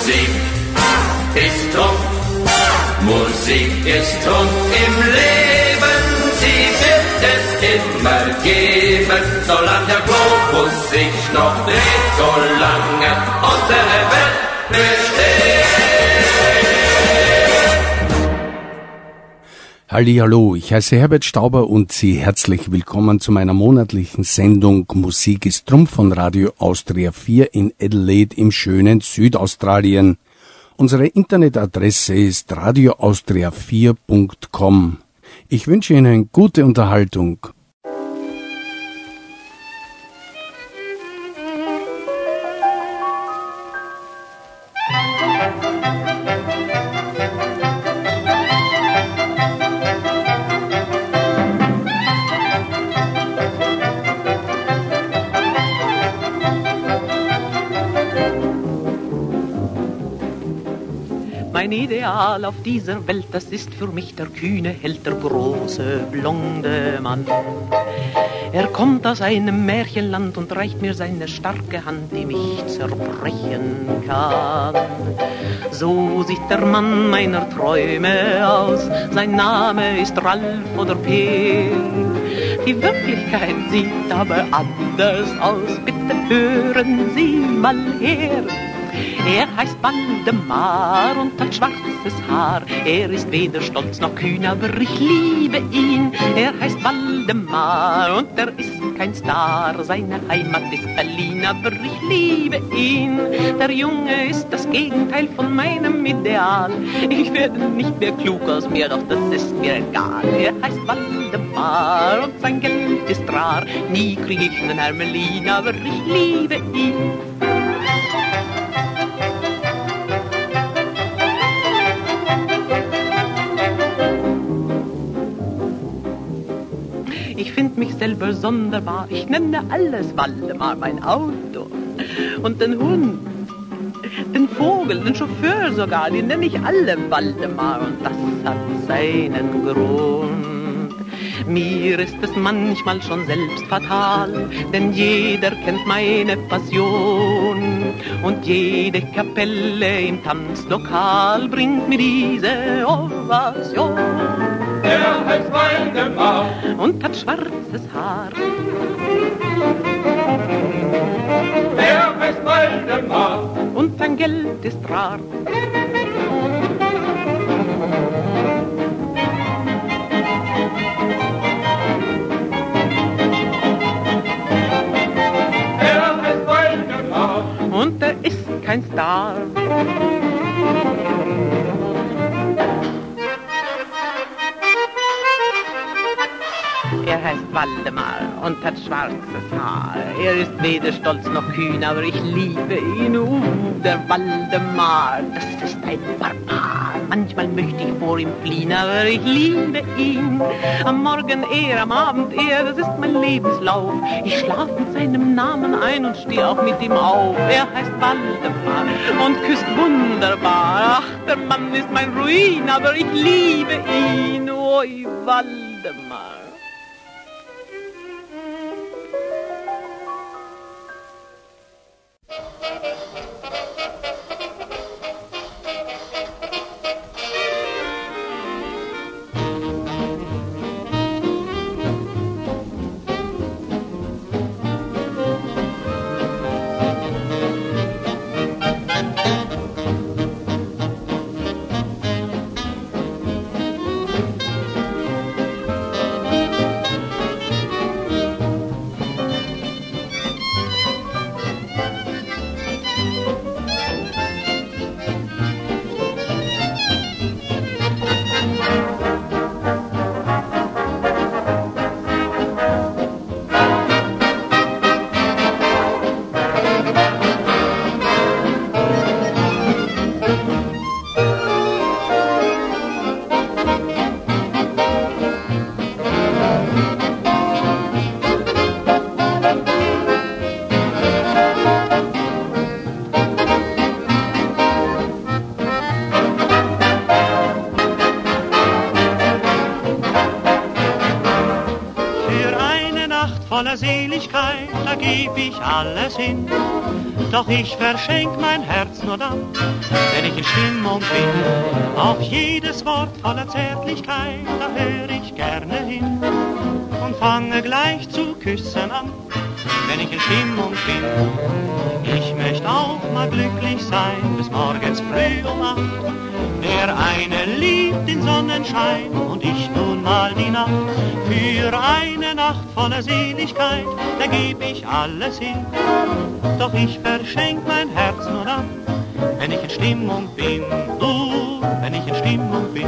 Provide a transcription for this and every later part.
Musik ist Trumpf, Musik ist Trumpf im Leben, sie wird es immer geben, solange der Globus sich noch dreht, solange unsere Welt besteht. Hallihallo, ich heiße Herbert Stauber und Sie herzlich willkommen zu meiner monatlichen Sendung Musik ist Trumpf von Radio Austria 4 in Adelaide im schönen Südaustralien. Unsere Internetadresse ist radioaustria4.com. Ich wünsche Ihnen gute Unterhaltung. Mein Ideal auf dieser Welt, das ist für mich der kühne Held, der große, blonde Mann. Er kommt aus einem Märchenland und reicht mir seine starke Hand, die mich zerbrechen kann. So sieht der Mann meiner Träume aus, sein Name ist Ralf oder Peer. Die Wirklichkeit sieht aber anders aus, bitte hören Sie mal her. Er heißt Waldemar und hat schwarzes Haar. Er ist weder stolz noch kühn, aber ich liebe ihn. Er heißt Waldemar und er ist kein Star. Seine Heimat ist Berlin, aber ich liebe ihn. Der Junge ist das Gegenteil von meinem Ideal. Ich werde nicht mehr klug aus mir, doch das ist mir egal. Er heißt Waldemar und sein Geld ist rar. Nie krieg ich einen Hermelin, aber ich liebe ihn. Ich find mich selber sonderbar, ich nenne alles Waldemar, mein Auto und den Hund, den Vogel, den Chauffeur sogar, die nenne ich alle Waldemar und das hat seinen Grund. Mir ist es manchmal schon selbst fatal, denn jeder kennt meine Passion und jede Kapelle im Tanzlokal bringt mir diese Ovation. Er heißt Waldemar und hat schwarzes Haar. Er heißt Waldemar und sein Geld ist rar. Er heißt Waldemar und er ist kein Star. Er heißt Waldemar und hat schwarzes Haar. Er ist weder stolz noch kühn, aber ich liebe ihn. Der Waldemar, das ist ein Barbar. Manchmal möchte ich vor ihm fliehen, aber ich liebe ihn. Am Morgen er, am Abend er, das ist mein Lebenslauf. Ich schlaf mit seinem Namen ein und stehe auch mit ihm auf. Er heißt Waldemar und küsst wunderbar. Ach, der Mann ist mein Ruin, aber ich liebe ihn. Oi, Waldemar. voller Seligkeit, da geb ich alles hin. Doch ich verschenk mein Herz Herz nur dann, wenn ich in Stimmung bin. Auf jedes Wort voller Zärtlichkeit, da höre ich gerne hin und fange gleich zu küssen an, wenn ich in Stimmung bin. Ich möchte auch mal glücklich sein, bis morgens früh um 8. Der eine liebt den Sonnenschein und ich nun mal die Nacht. Für eine Nacht voller Seligkeit, da geb ich alles hin. Doch ich verschenk mein Herz nur dann, wenn ich in Stimmung bin. Wenn ich in Stimmung bin.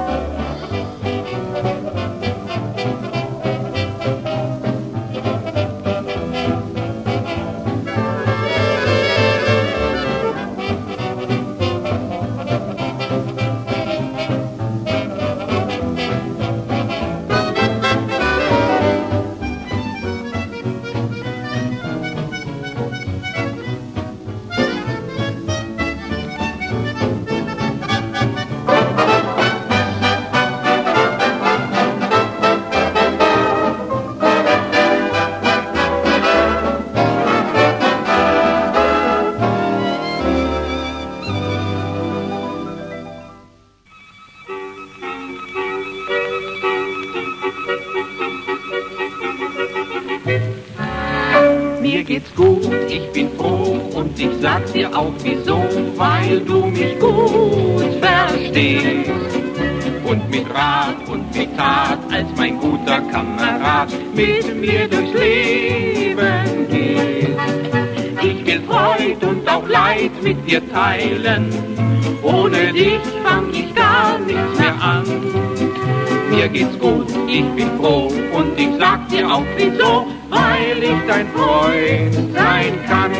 Mir geht's gut, ich bin froh und ich sag dir auch wieso, weil du mich gut verstehst und mit Rat und mit Tat als mein guter Kamerad mit mir durchs Leben gehst. Ich will Freud und auch Leid mit dir teilen, ohne dich fang ich gar nichts mehr an. Mir geht's gut, ich bin froh und ich sag dir auch wieso, weil ich dein Freund sein kann.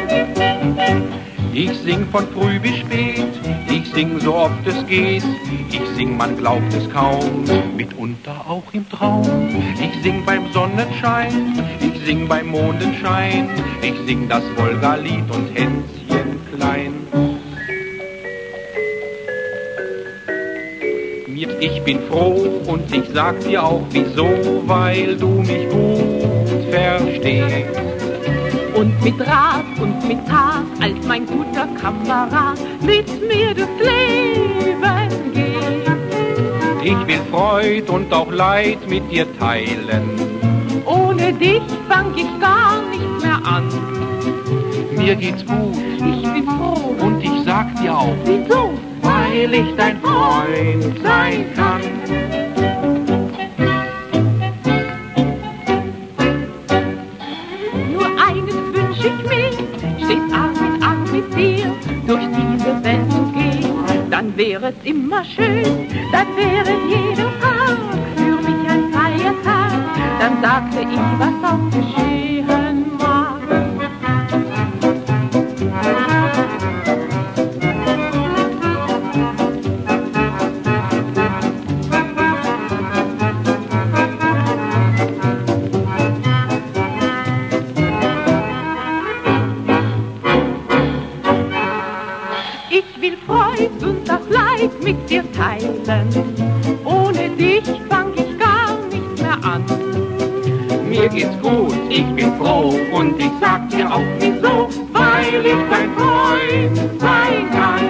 Ich sing von früh bis spät, ich sing so oft es geht. Ich sing, man glaubt es kaum, mitunter auch im Traum. Ich sing beim Sonnenschein, ich sing beim Mondenschein. Ich sing das Wolga-Lied und Hänschen klein. Ich bin froh und ich sag dir auch wieso, weil du mich gut verstehst. Und mit Rat und mit Tat als mein guter Kamerad mit mir durchs Leben geht. Ich will Freud und auch Leid mit dir teilen. Ohne dich fang ich gar nichts mehr an. Mir geht's gut, Ich bin froh und ich sag dir auch, wieso? weil ich dein Freund sein kann. Nur eines wünsch ich mir, stets Arm in Arm mit dir durch diese Welt zu gehen. Dann wäre es immer schön, dann wäre jeder Tag für mich ein Feiertag. Dann sagte ich, was auch geschehen mag. Ich will Freud und auch Leid mit dir teilen. Ohne dich fang ich gar nichts mehr an. Mir geht's gut, ich bin froh und ich sag dir auch wieso, weil ich dein Freund sein kann.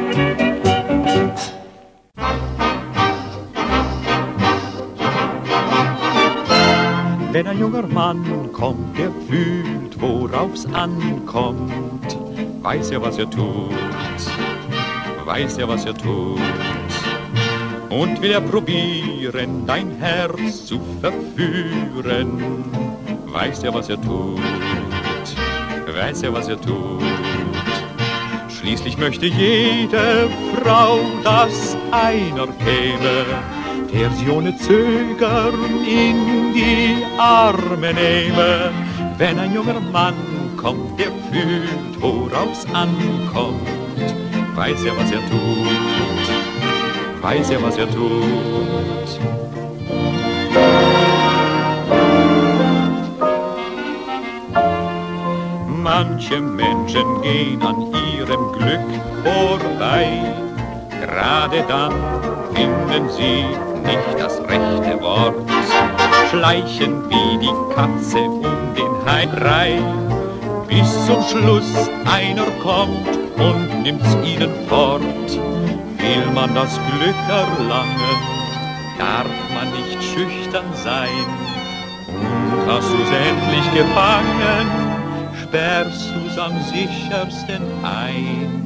Wenn ein junger Mann kommt, der fühlt, worauf's ankommt, weiß er, was er tut, weiß er, was er tut. Und will er probieren, dein Herz zu verführen, weiß er, was er tut, weiß er, was er tut. Schließlich möchte jede Frau, dass einer käme, der sie ohne Zögern in die Arme nehme. Wenn ein junger Mann kommt, der fühlt, worauf's ankommt, weiß er, was er tut, weiß er, was er tut. Manche Menschen gehen an ihrem Glück vorbei, gerade dann finden sie nicht das rechte Wort, schleichen wie die Katze um den Hai, bis zum Schluss einer kommt und nimmt's ihnen fort. Will man das Glück erlangen, darf man nicht schüchtern sein. Und hast du's endlich gefangen, sperrst du's am sichersten ein.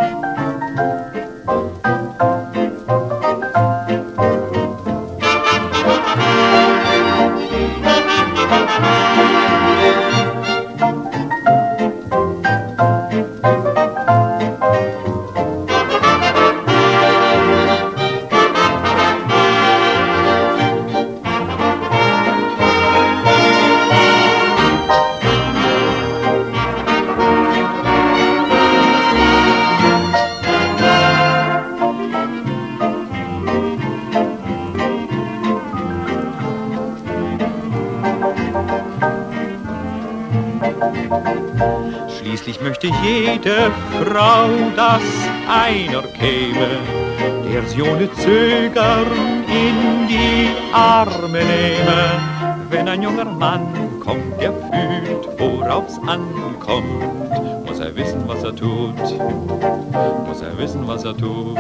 Schließlich möchte jede Frau, dass einer käme, der sie ohne Zögern in die Arme nehme. Wenn ein junger Mann kommt, der fühlt, worauf's ankommt, muss er wissen, was er tut, muss er wissen, was er tut.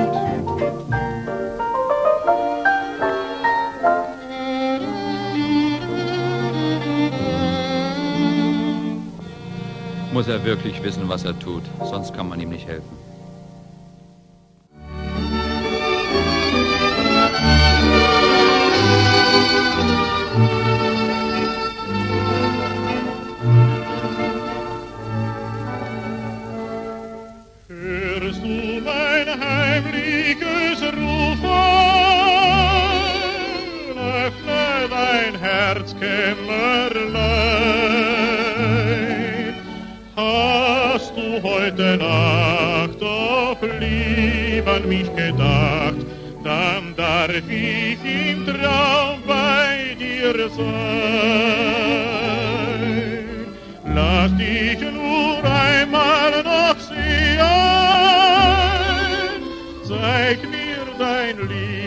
Muss er wirklich wissen, was er tut, sonst kann man ihm nicht helfen. Hörst du mein heimliches Rufen? Öffne dein Herzkämmerlein. Hast du heute Nacht auf lieb an mich gedacht, dann darf ich im Traum bei dir sein. Lass dich nur einmal noch sehen, zeig mir dein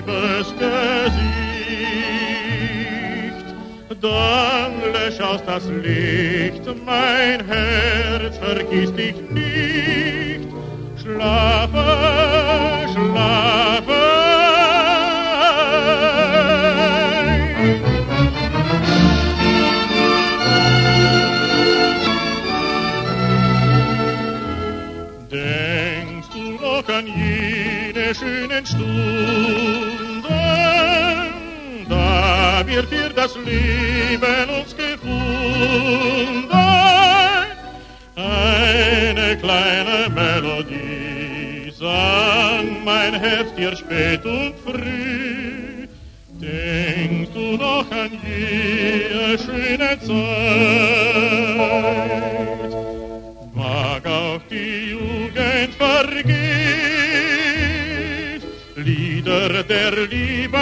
Liebesgesicht, dann lösch aus das Licht, mein Herz vergiss dich nicht. Schlafe, schlafe. Denkst du noch an jene schönen Stunden, da wird dir das Leben uns gefunden? Eine kleine Melodie sang mein Herz dir spät und früh. Denkst du noch an jene schöne Zeit? Mag auch die Jugend vergeht, Lieder der Liebe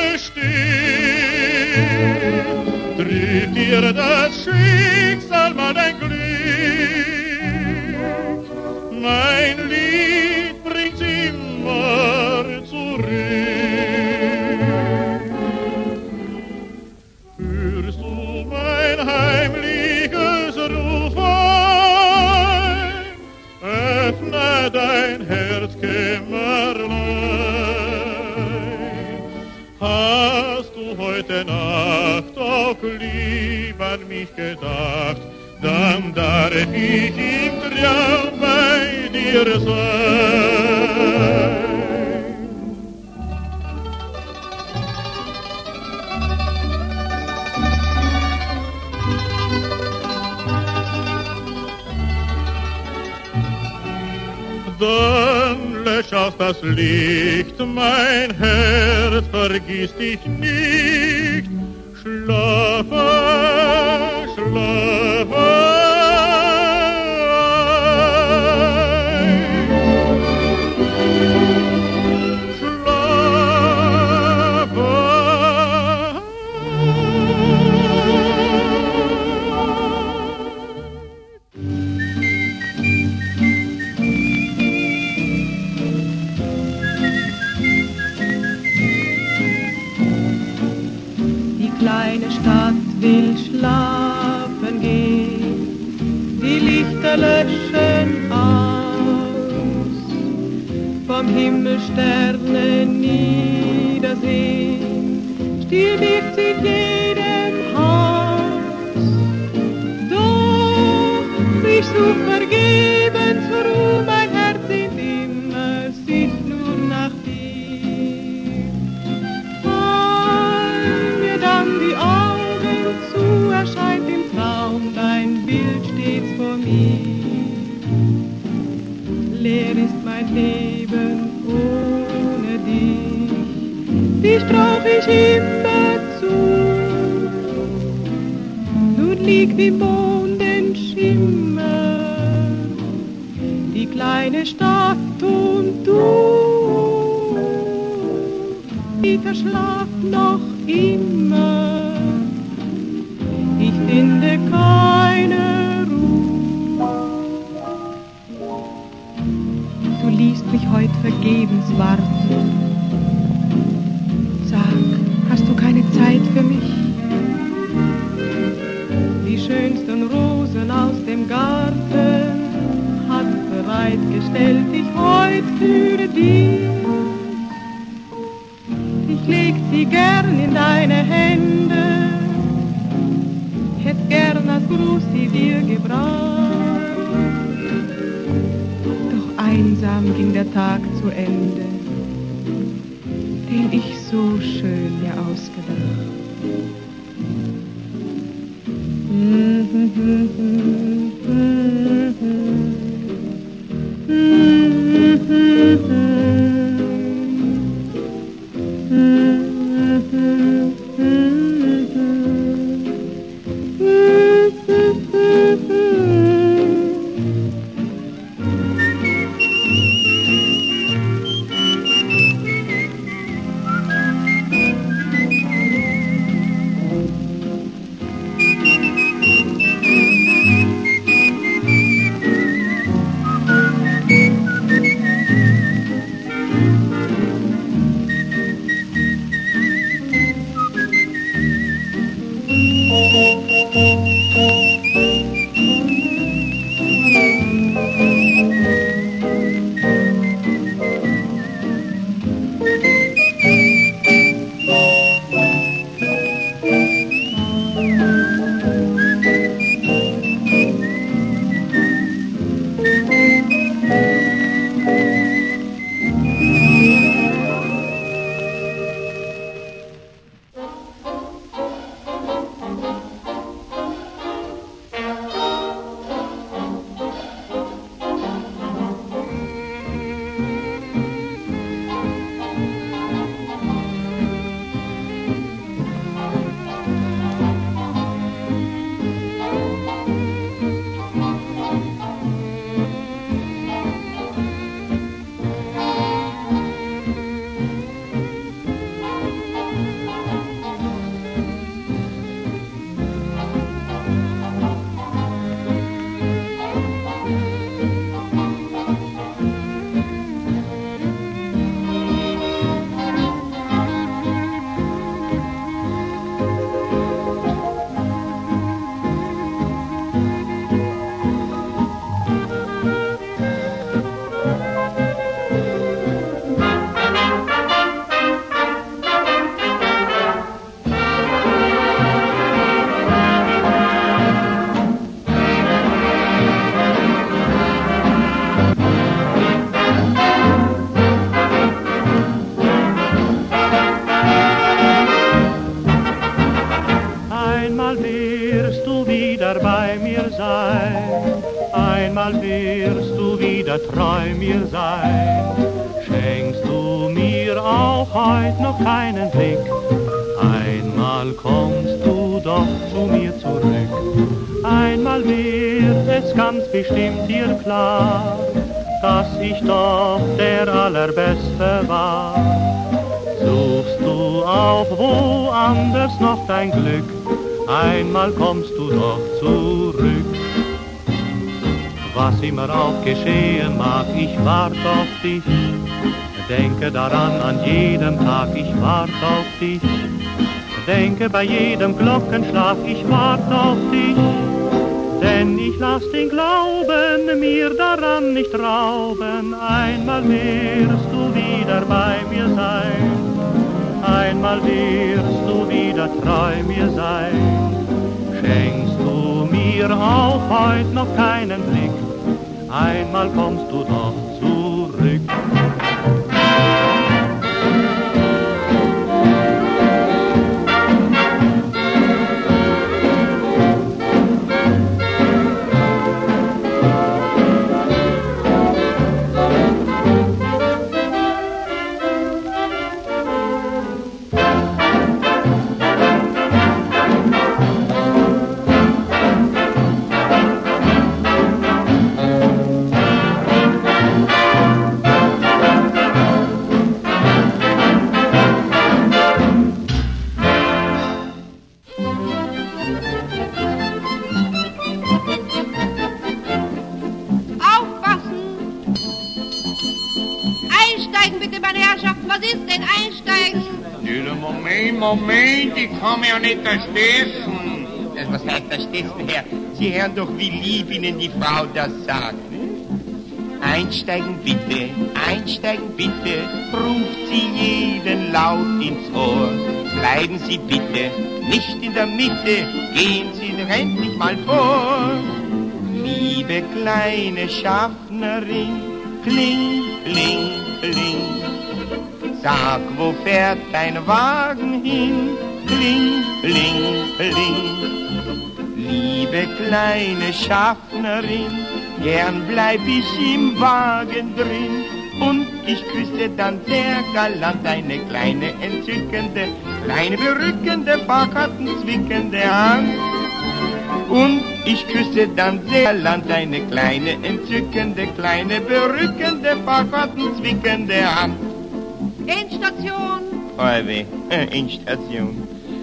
bestehen. Trübt dir das Schicksal mal ein Glück, mein Lied bringt's immer zurück. Hörst du mein heimliches Rufen? Öffne dein Herzkämmerlein. Hast du heute Nacht auch lieb an mich gedacht, dann darf ich im Traum bei dir sein. Dann lösch aus das Licht, mein Herz vergiss dich nicht. Schlafe, schlafe. Kleine Stadt will schlafen gehen, vom Himmel Sterne niedersehen, still wirkt sie jedem Haus. Doch ich such vergebens Ruhe, mein Herz singt immer, sieht nur nach dir. Fall mir dann die Augen zu, erscheint im Traum dein Bild stets vor mir. Leer ist mein Leben ohne dich brauch ich immer zu. Nun liegt im Mondenschimmer die kleine Stadt und du, die verschlaft noch immer. Ich finde keine Ruhe. Du liest mich heut vergebens warten. Sag, hast du keine Zeit für mich? Die schönsten Rosen aus dem Garten hat bereitgestellt ich heut für dich. Ich leg sie gern in deine Hände, hätt gern als Gruß sie dir gebracht. Doch einsam ging der Tag zu Ende, den ich so schön mir ausgedacht. Einmal wirst du wieder treu mir sein. Schenkst du mir auch heut noch keinen Blick, einmal kommst du doch zu mir zurück. Einmal wird es ganz bestimmt dir klar, dass ich doch der Allerbeste war. Suchst du auch woanders noch dein Glück, einmal kommst du doch zurück. Was immer auch geschehen mag, ich wart auf dich. Denke daran an jedem Tag, ich wart auf dich. Denke bei jedem Glockenschlag, ich wart auf dich. denn ich lass den Glauben mir daran nicht rauben. Einmal wirst du wieder bei mir sein, einmal wirst du wieder treu mir sein. Schenkst du mir auch heut noch keinen Blick, einmal kommst du doch zurück. Moment, ich kann mich ja nicht erstechen. Was heißt erstechen, Herr? Sie hören doch, wie lieb Ihnen die Frau das sagt. Einsteigen bitte, ruft sie jeden laut ins Ohr. Bleiben Sie bitte nicht in der Mitte, gehen Sie doch endlich mal vor. Liebe kleine Schaffnerin, kling, kling, kling. Sag, wo fährt dein Wagen hin? Kling, kling, kling. Liebe kleine Schaffnerin, gern bleib ich im Wagen drin. Und ich küsse dann sehr galant eine kleine, entzückende, kleine, berückende, fahrkartenzwickende Hand. Und ich küsse dann sehr galant eine kleine, entzückende, kleine, berückende, fahrkartenzwickende Hand. Endstation. Endstation.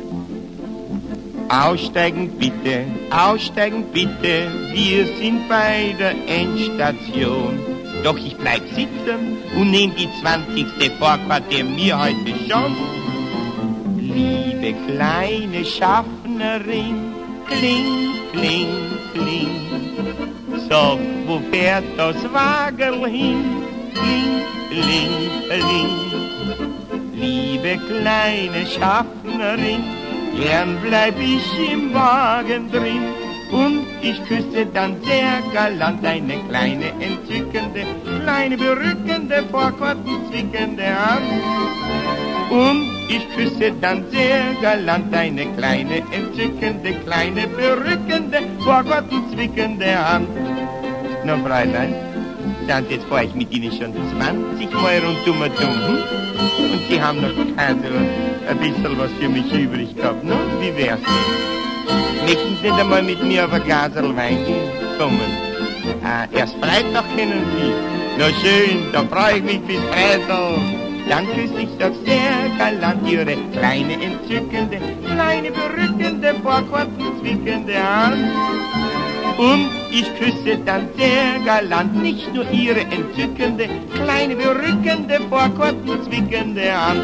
Aussteigen bitte, wir sind bei der Endstation. Doch ich bleib sitzen und nehm die 20. Vorfahrt der mir heute schon. Liebe kleine Schaffnerin, kling, kling, kling. Sag, wo fährt das Wagen hin? Kling, kling, kling. Liebe kleine Schaffnerin, gern bleib ich im Wagen drin. Und ich küsse dann sehr galant eine kleine, entzückende, kleine, berückende, vorkartenzwickende Hand. Und ich küsse dann sehr galant eine kleine, entzückende, kleine, berückende, vorkartenzwickende Hand. Na, Fräulein, jetzt fahr ich mit Ihnen schon 20 Mal rundum und und Sie haben noch ein bisschen was für mich übrig gehabt, ne? Wie wär's denn? Möchten Sie nicht einmal mit mir auf ein Glaserl Wein kommen? Erst Freitag können Sie. Na schön, dann freue ich mich bis Freitag. Dann küsse ich doch sehr galant Ihre kleine, entzückende, kleine, berückende, vorkartenzwickende Hand. Und ich küsse dann sehr galant nicht nur Ihre entzückende, kleine, berückende, vorkartenzwickende Hand.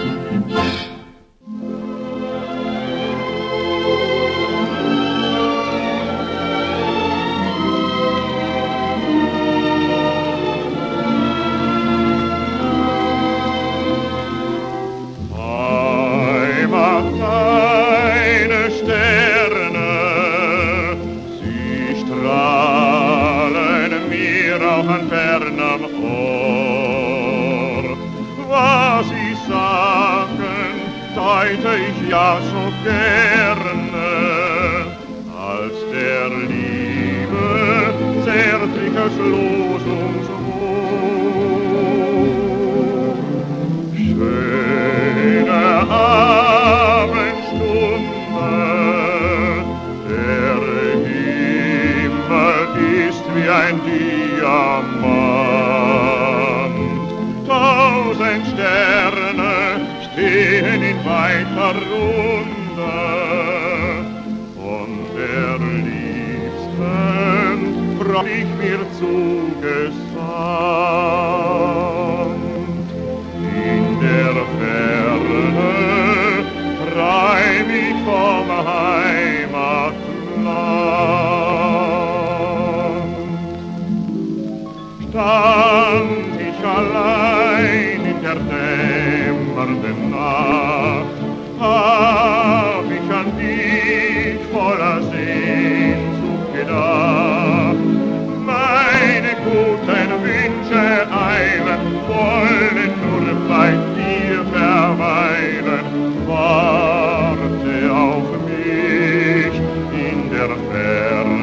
Ich ja so gerne, als der Liebe zärtliches Losungsruf. Schöne Abendstunde, der Himmel ist wie ein Diamant. 1000 Sterne stehen in weiter Runde von der Liebsten Frau ich mir zugesandt. In der Ferne träum ich vom Heimatland. der dämmernden Nacht hab ich an dich voller Sehnsucht gedacht. Meine guten Wünsche eilen, wollen nur bei dir verweilen. Warte auf mich in der Ferne.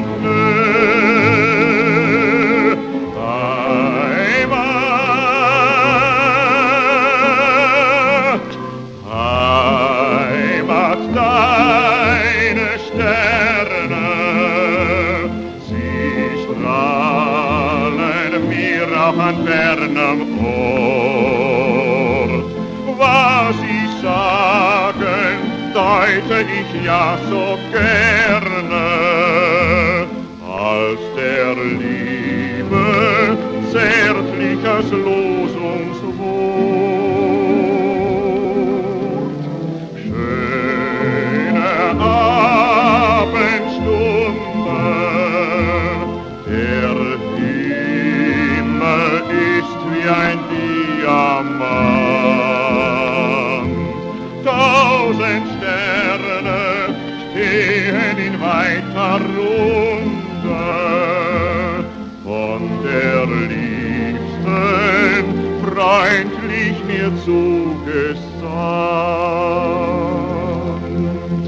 An fernem Ort, was ich sagen, deute ich ja so gerne, als der Liebe zärtliches Losungswort. Schöne Abendstunden, der ist wie ein Diamant. 1000 Sterne stehen in weiter Runde von der Liebsten freundlich mir zugesandt.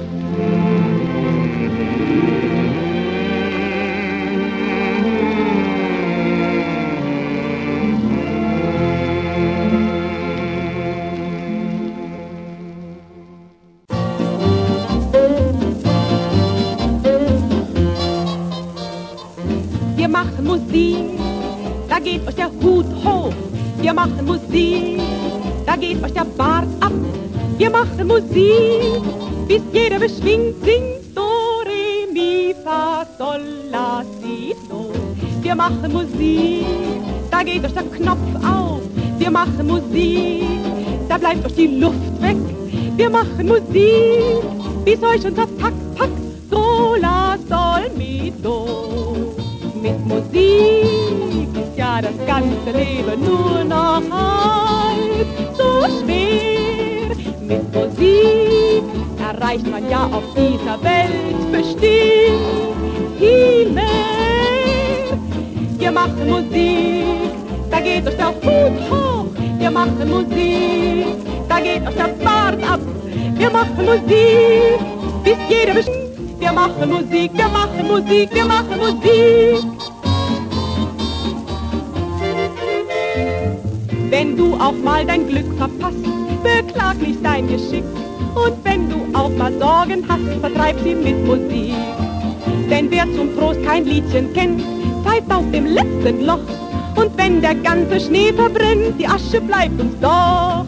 Wir machen Musik, da geht euch der Hut hoch. Wir machen Musik, da geht euch der Bart ab. Wir machen Musik, bis jeder beschwingt singt Do, Re, Mi, Fa, Sol, La, Si, Do. Wir machen Musik, da geht euch der Knopf auf. Wir machen Musik, da bleibt euch die Luft weg. Wir machen Musik, bis euch unser Pack, Pack, Do, La, Sol, Mi, Do. Mit Musik ist ja das ganze Leben nur noch halb so schwer. Mit Musik erreicht man ja auf dieser Welt bestimmt viel mehr. Wir machen Musik, da geht euch der Hut hoch. Wir machen Musik, da geht euch der Bart ab. Wir machen Musik, bis jeder bestimmt. Wir machen Musik, wir machen Musik, wir machen Musik. Wenn du auch mal dein Glück verpasst, beklag nicht dein Geschick. Und wenn du auch mal Sorgen hast, vertreib sie mit Musik. Denn wer zum Trost kein Liedchen kennt, pfeift aus dem letzten Loch. Und wenn der ganze Schnee verbrennt, die Asche bleibt uns doch.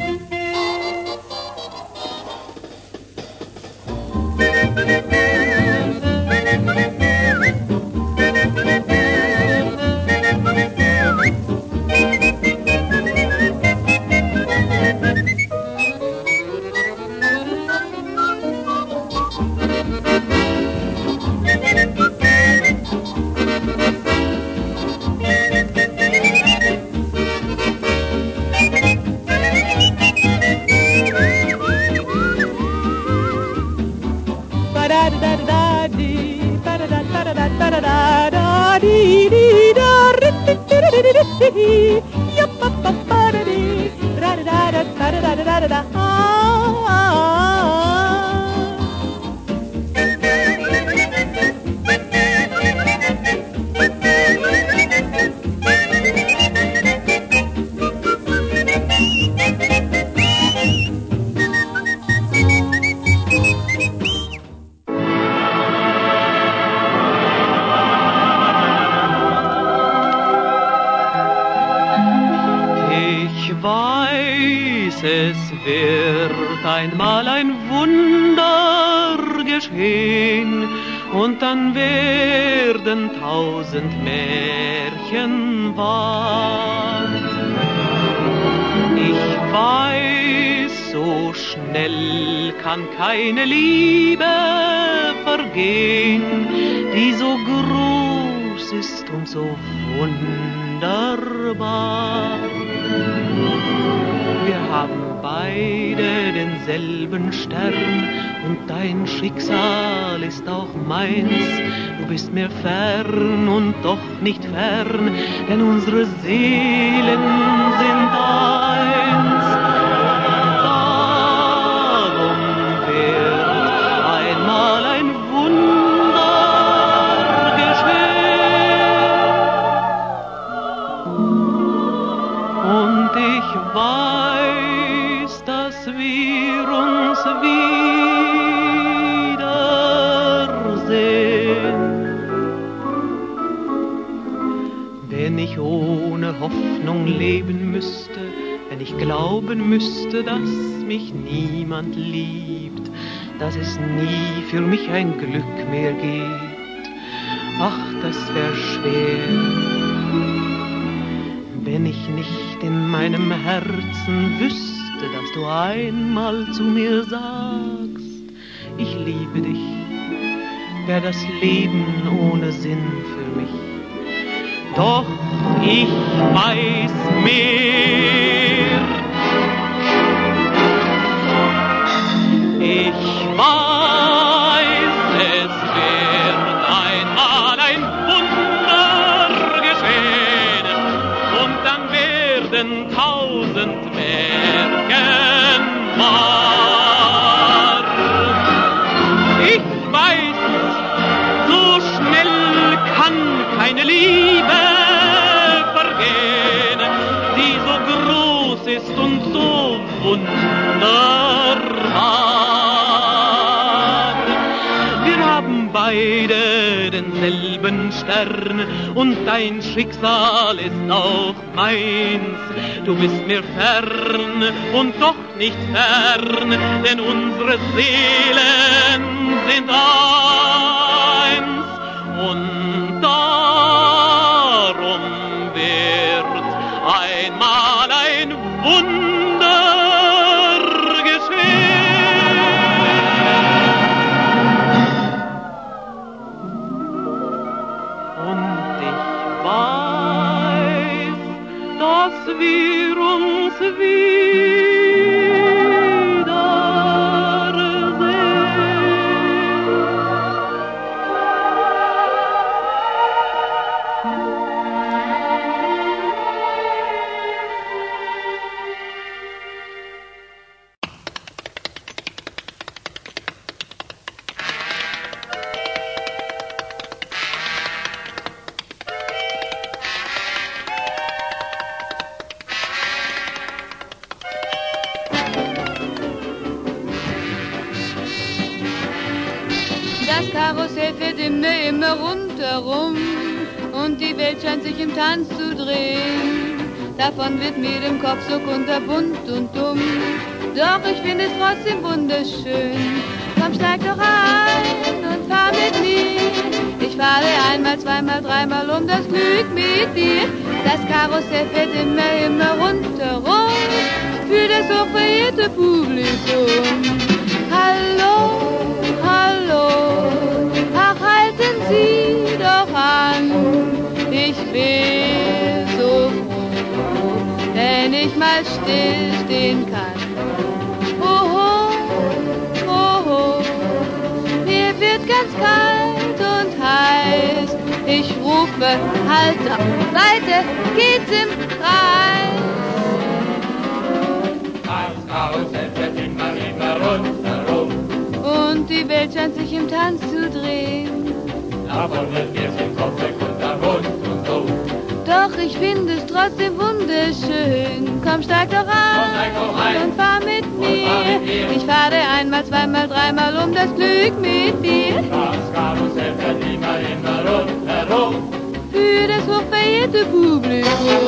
Es wird einmal ein Wunder geschehen und dann werden 1000 Märchen wahr. Ich weiß, so schnell kann keine Liebe vergehen, die so groß ist und so wunderbar. haben beide denselben Stern und dein Schicksal ist auch meins. Du bist mir fern und doch nicht fern, denn unsere Seelen sind eins. Darum wird einmal ein Wunder geschehen. Und ich weiß, dass wir uns wiedersehen. Wenn ich ohne Hoffnung leben müsste, wenn ich glauben müsste, dass mich niemand liebt, dass es nie für mich ein Glück mehr gibt, ach, das wär schwer. Wenn ich nicht in meinem Herzen wüsste, dass du einmal zu mir sagst, ich liebe dich, wär das Leben ohne Sinn für mich. Doch ich weiß mehr. Ich weiß, es wird einmal ein Wunder geschehen und dann werden 1000 Märchen wahr. Ich weiß, so schnell kann keine Liebe vergehen, die so groß ist und so wunderbar. Wir haben beide denselben Stern und dein Schicksal ist auch meins. Du bist mir fern und doch nicht fern, denn unsere Seelen sind eins. Und darum wird einmal ein Wunder geschehen. Und ich weiß, dass wir uns Das Karussell fährt immer rundherum und die Welt scheint sich im Tanz zu drehen. Davon wird mir im Kopf so kunterbunt und dumm, doch ich finde es trotzdem wunderschön. Komm, steig doch ein und fahr mit mir. Ich fahre einmal, zweimal, dreimal um das Glück mit dir. Das Karussell fährt immer rundherum für das hochverehrte Publikum. Hallo, hallo, ach halten Sie doch an, ich bin so froh, wenn ich mal stillstehen kann. Oho, oho, mir wird ganz kalt und heiß, ich rufe, halt auf, weiter geht's im Kreis. Das Karussell fährt immer rundherum und die Welt scheint sich im Tanz zu drehen. Davon wird mir's im Kopf kunterbunt und so. Doch ich finde es trotzdem wunderschön. Komm, steig doch ein und fahr mit mir. Ich fahre einmal, zweimal, dreimal um das Glück mit dir. Das Karussell fährt immer rundherum für das hochverehrte Publikum.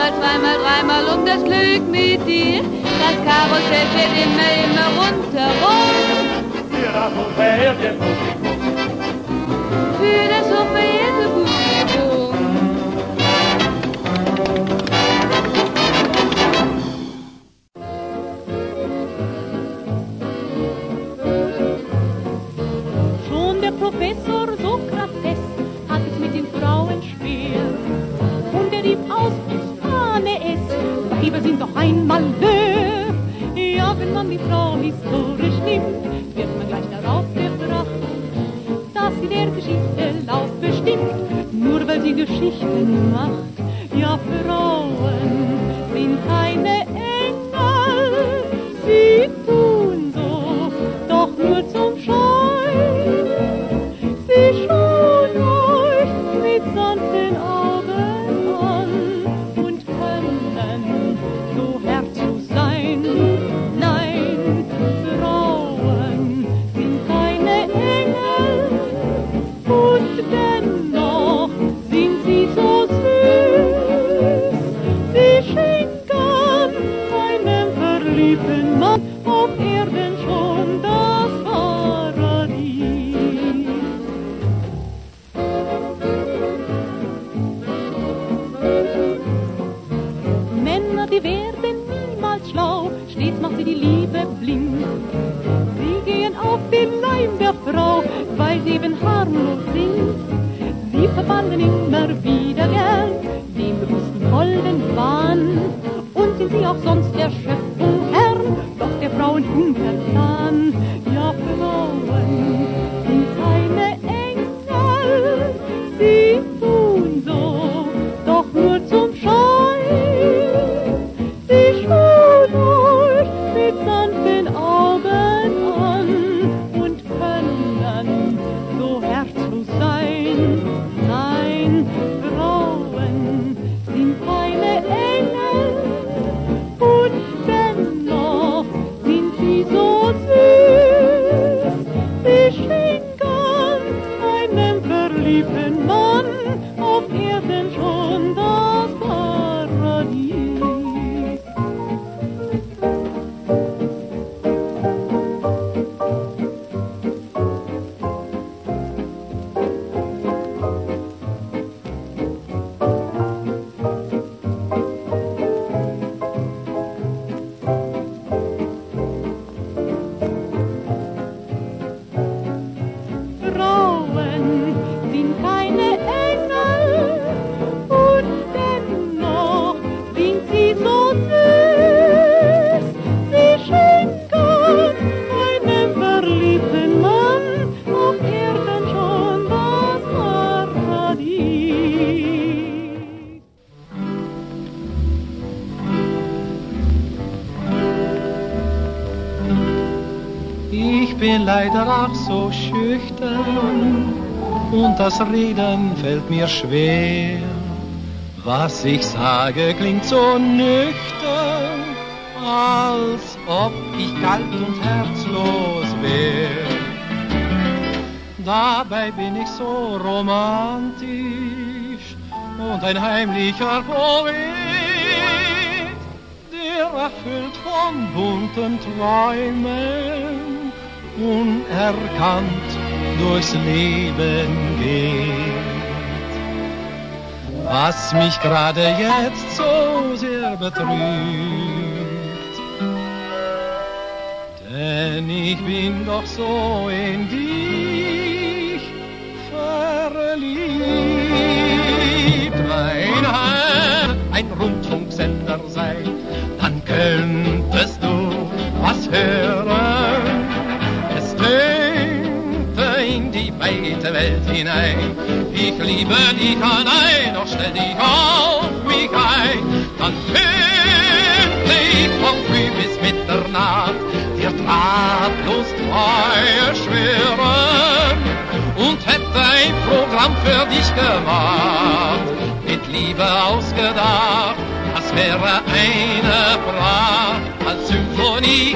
einmal, zweimal, dreimal um das Glück mit dir. Das Karussell fährt immer rundherum. Für das hochverehrte Publikum. Für das hochverehrte Publikum. Schon der Professor Sokrates hat es mit den Frauen schwer. Und er rief aus, ich ahne es, Weiber sind doch einmal Löw. Ja, wenn man die Frau historisch nimmt, wird man gleich darauf gebracht, dass sie der Geschichte Lauf bestimmt, nur weil sie Geschichten macht. Ja, Frauen sind keine Engel, sie tun so, doch nur zum Schein. Sie schauen euch mit sanften Augen an und können so herzlos sein. Nein, Frauen sind keine Engel und dennoch sind sie so süß. Sie schenken einem verliebten Mann auf Erden schon das Paradies. Männer, die werden niemals schlau, stets macht sie die Liebe blind. Sie gehen auf den Leim der Frau, weil sie eben harmlos sind. Sie verfallen immer wieder gern dem bewussten holden Wahn. Und sind sie auch sonst der Schöpfung Herrn, doch der Frauen untertan. Ja, Frauen sind keine Engel, sie tun so, doch nur zum Schein. Sie schauen euch mit sanften Augen an und können so herzlos sein. Nein, Frauen sind keine Engel und dennoch sind sie so süß. Sie schenken einem verliebten Mann auf Erden schon das Paradies. Frauen sind keine Engel und dennoch sind sie so süß. Sie schenken einem verliebten Mann auf Erden schon das Paradies. Ich bin leider auch so schüchtern und das Reden fällt mir schwer. Was ich sage klingt so nüchtern, als ob ich kalt und herzlos wär. Dabei bin ich so romantisch und ein heimlicher Poet, der erfüllt von bunten Träumen unerkannt durchs Leben geht. Was mich gerade jetzt so sehr betrübt, denn ich bin doch so in dich verliebt. Mein Herr, ein Rundfunksender sei, dann könntest du was hören. Es tönte in die weite Welt hinein. Ich liebe dich allein, doch stell dich auf mich ein. Dann könnte ich von früh bis Mitternacht dir drahtlos Treue schwören und hätte ein Programm für dich gemacht, mit Liebe ausgedacht. Das wäre eine Pracht als Symphonie,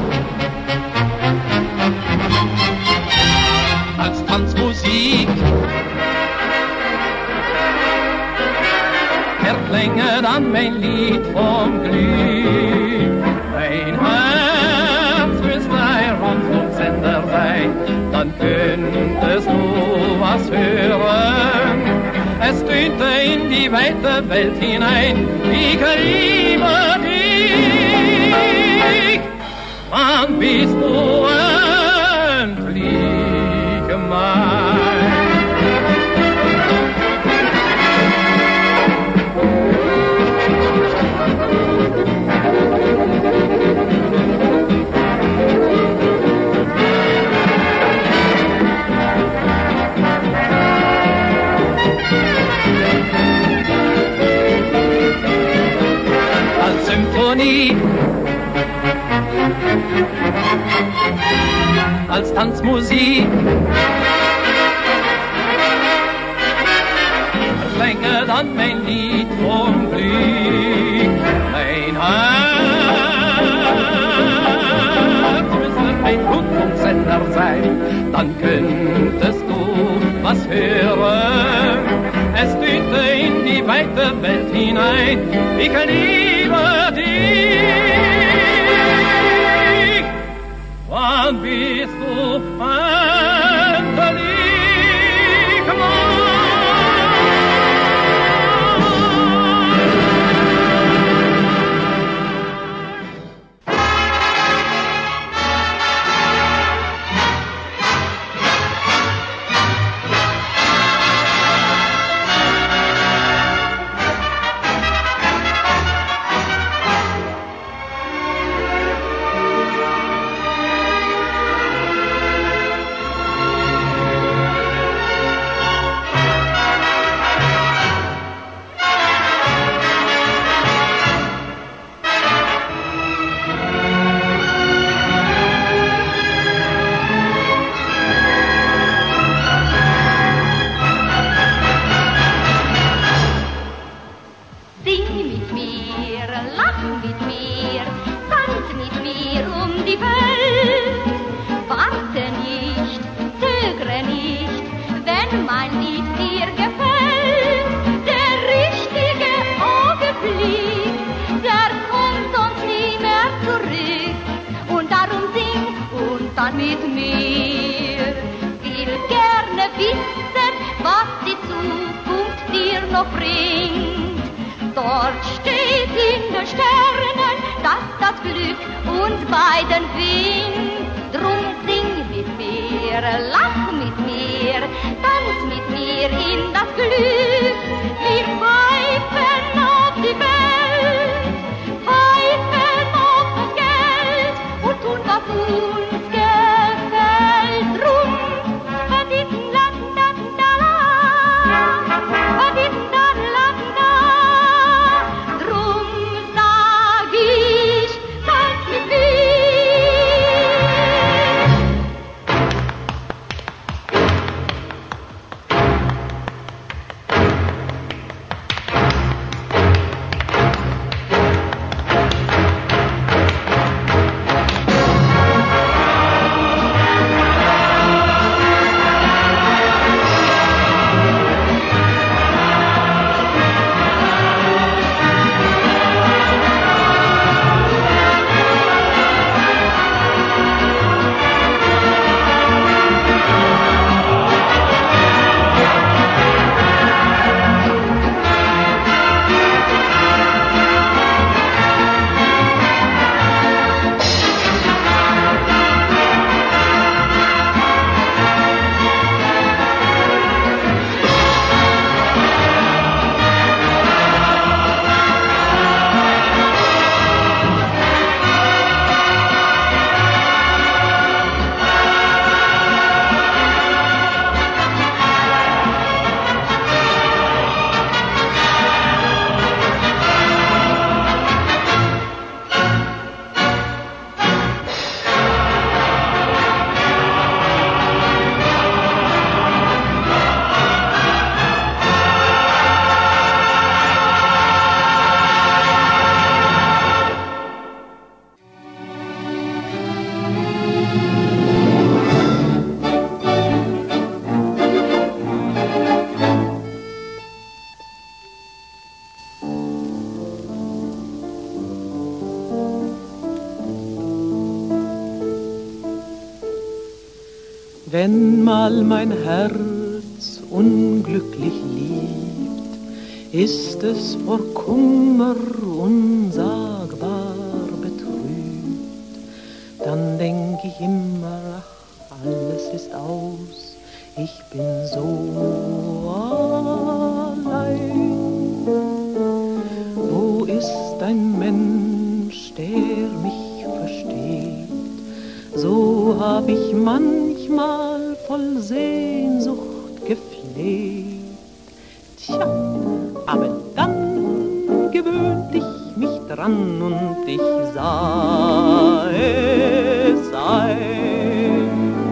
als Tanzmusik. Der singe dann mein Lied vom Glück. Mein Herz müsste ein Rundfunksender sein, dann könntest du was hören. Es tönte in die weite Welt hinein, ich liebe dich. Wann bist du endlich mein? Symphonie, als Tanzmusik, singe dann mein Lied vom Glück. Mein Herz müsste ein Rundfunksender sein, dann könntest du was hören. Es tönte in die weite Welt hinein, ich liebe dich. Wann bist du endlich mein? Wenn mal mein Herz unglücklich liebt, ist es vor Kummer unsagbar betrübt. Dann denk ich immer, ach, alles ist aus, ich bin so allein. Wo ist ein Mensch, der mich versteht? So hab ich manchmal voll Sehnsucht gefleht. Tja, aber dann gewöhnt ich mich dran und ich sah es ein.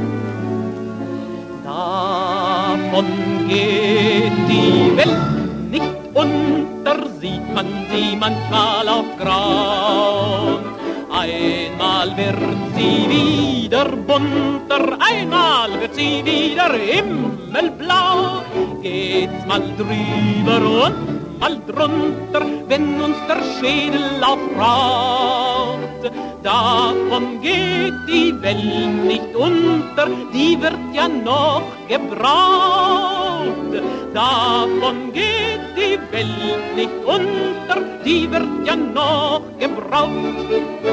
Davon geht die Welt nicht unter, sieht man sie manchmal auf Grau. Einmal wird sie wieder bunter, einmal wird sie wieder himmelblau. Geht's mal drüber und mal drunter, wenn uns der Schädel aufraucht. Davon geht die Welt nicht unter, die wird ja noch gebraucht. Davon geht die Welt nicht unter, die wird ja noch gebraucht.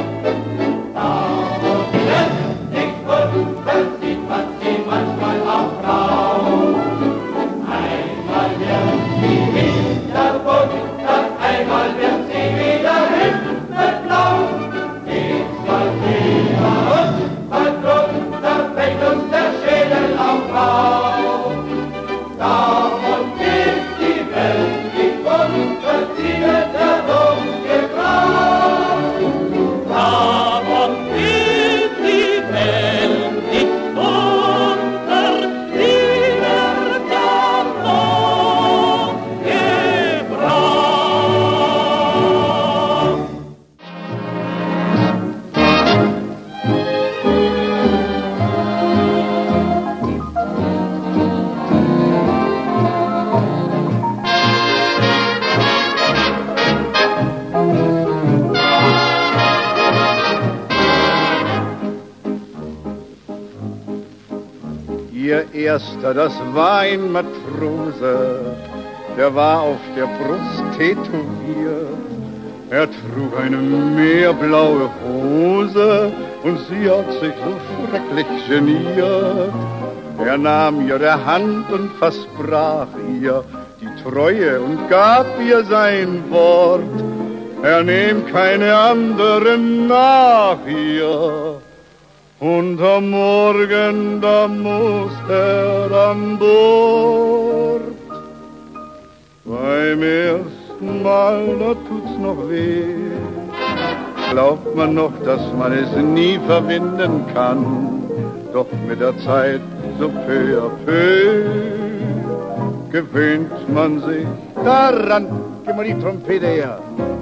Davon die Welt nicht unter, sieht man sie manchmal auch grau. Einmal wird sie wieder bunter, einmal wird sie wieder himmelblau. Geht's mal drüber und mal drunter, wenn uns der Schädel aufraucht. Davon geht die Welt nicht unter, sie wird ja noch gebraucht. Davon geht die Welt nicht unter, sie wird ja noch gebraucht. Ihr Erster, das war ein Matrose, der war auf der Brust tätowiert. Er trug eine meerblaue Hose und sie hat sich so schrecklich geniert. Er nahm ihre Hand und versprach ihr die Treue und gab ihr sein Wort. Er nehmt keine anderen nach ihr. Und am Morgen, da muss er an Bord. Beim ersten Mal, da tut's noch weh. Glaubt man noch, dass man es nie verwinden kann. Doch mit der Zeit, so peu à peu, gewöhnt man sich daran. Gib mal die Trompete her.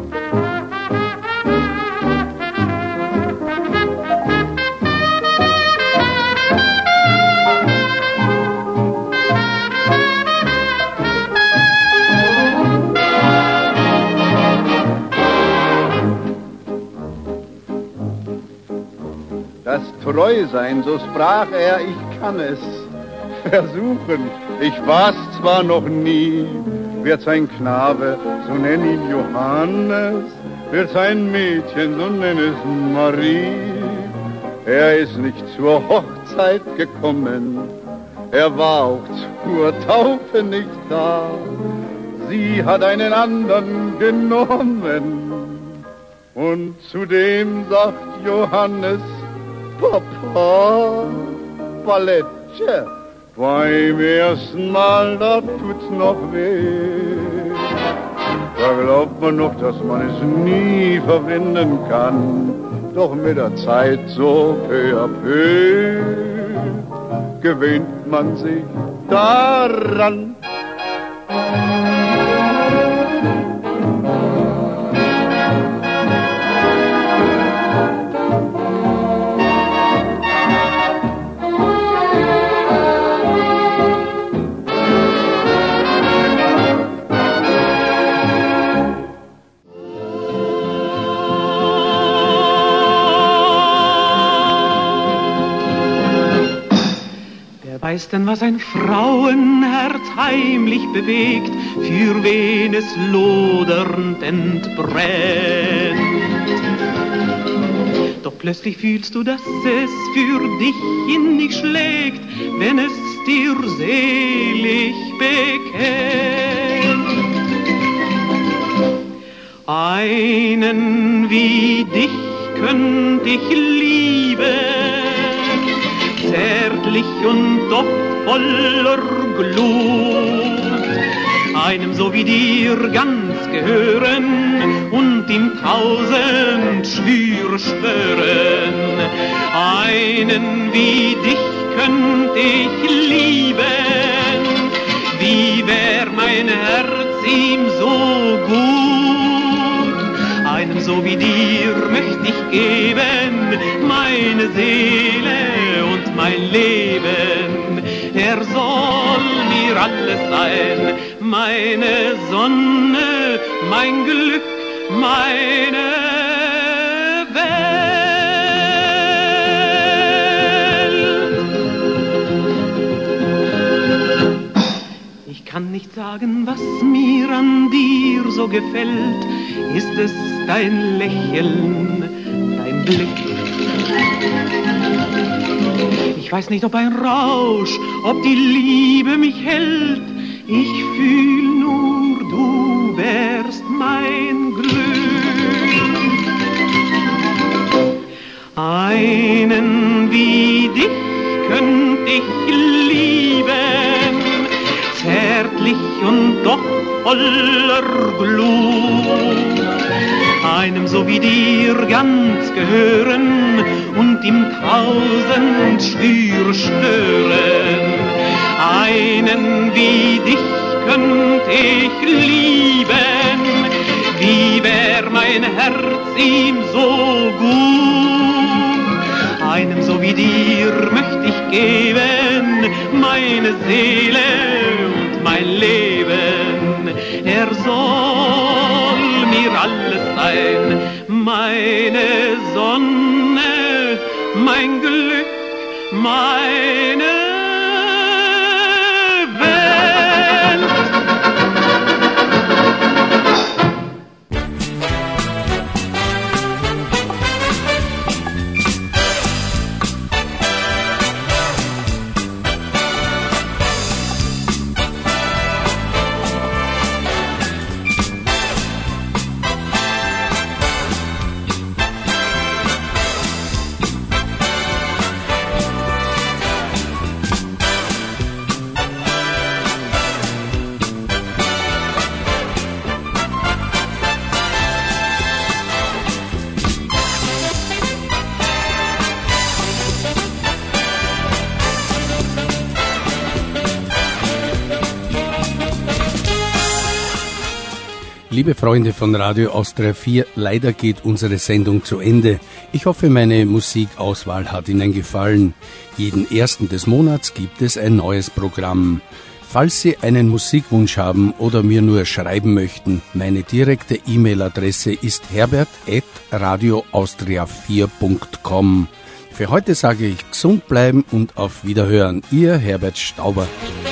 Das Treusein, so sprach er, ich kann es versuchen. Ich war's zwar noch nie, wird sein Knabe, so nenn ihn Johannes, wird sein Mädchen, so nenn es Marie. Er ist nicht zur Hochzeit gekommen, er war auch zur Taufe nicht da. Sie hat einen anderen genommen und zudem sagt Johannes, Papa, Balletje, beim ersten Mal, da tut's noch weh. Da glaubt man noch, dass man es nie verwinden kann. Doch mit der Zeit, so peu à peu, gewöhnt man sich daran. Weiß denn, was ein Frauenherz heimlich bewegt, für wen es lodernd entbrennt? Doch plötzlich fühlst du, dass es für dich innig schlägt, wenn es dir selig bekennt. Einen wie dich könnt ich lieben, zärtlich und doch voller Glut, einem so wie dir ganz gehören und ihm 1000 Schwüre schwören. Einen wie dich könnt ich lieben, wie wär mein Herz ihm so gut. Einem so wie dir möcht ich geben, meine Seele und mein Leben. Er soll mir alles sein, meine Sonne, mein Glück, meine Welt. Ich kann nicht sagen, was mir an dir so gefällt. Ist es dein Lächeln, dein Blick? Ich weiß nicht, ob ein Rausch, ob die Liebe mich hält. Ich fühl nur, du wärst mein Glück. Einen wie dich könnt ich lieben, zärtlich und doch voller Glut. Einem so wie dir ganz gehören und ihm 1000 Schwüre schwören. Einen wie dich könnt ich lieben, wie wär mein Herz ihm so gut. Einem so wie dir möcht ich geben, meine Seele und mein Leben. Er soll mir alles sein, meine Sonne, mein Glück, meine Welt. Liebe Freunde von Radio Austria 4, leider geht unsere Sendung zu Ende. Ich hoffe, meine Musikauswahl hat Ihnen gefallen. Jeden 1. des Monats gibt es ein neues Programm. Falls Sie einen Musikwunsch haben oder mir nur schreiben möchten, meine direkte E-Mail-Adresse ist herbert@radioaustria4.com. Für heute sage ich gesund bleiben und auf Wiederhören. Ihr Herbert Stauber.